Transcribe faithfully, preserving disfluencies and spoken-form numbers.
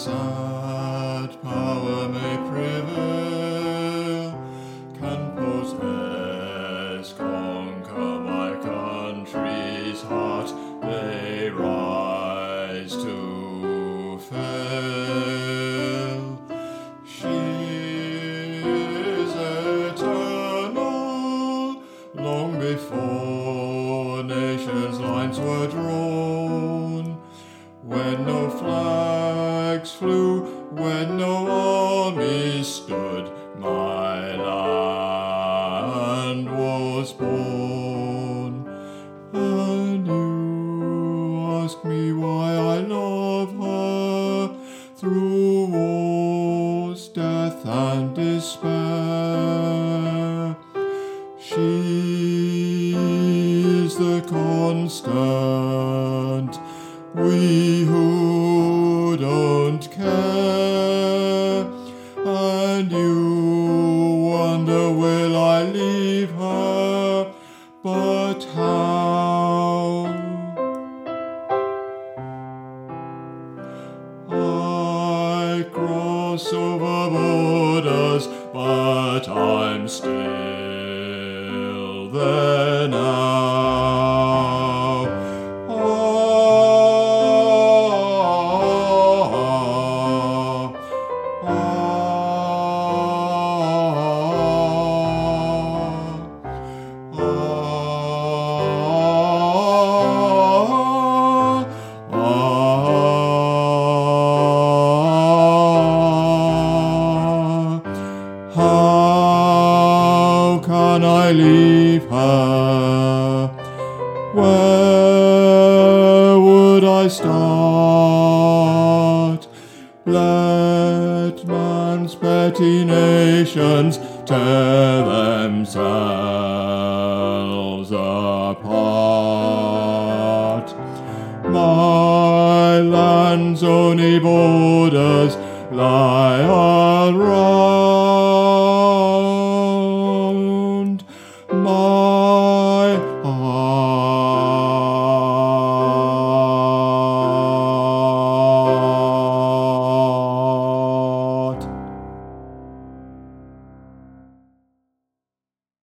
sad power may prevail, can possess, conquer my country's heart, they rise to fail. She is eternal, long before nations' lines were drawn, when no flags flew, when no armies stood, my land was born. And you ask me why I love her, through wars, death and despair. She's the constant, we who don't care, and you wonder, will I leave her? But how? I cross over borders, but I'm still there now. How can I leave her? Where would I start? Let man's petty nations tear themselves apart. My land's only borders lie around.